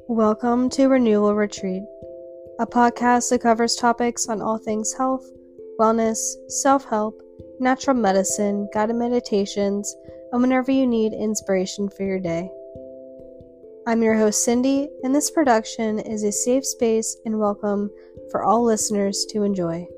Welcome to Renewal Retreat, a podcast that covers topics on all things health, wellness, self-help, natural medicine, guided meditations, and whenever you need inspiration for your day. I'm your host, Cindy, and this production is a safe space and welcome for all listeners to enjoy.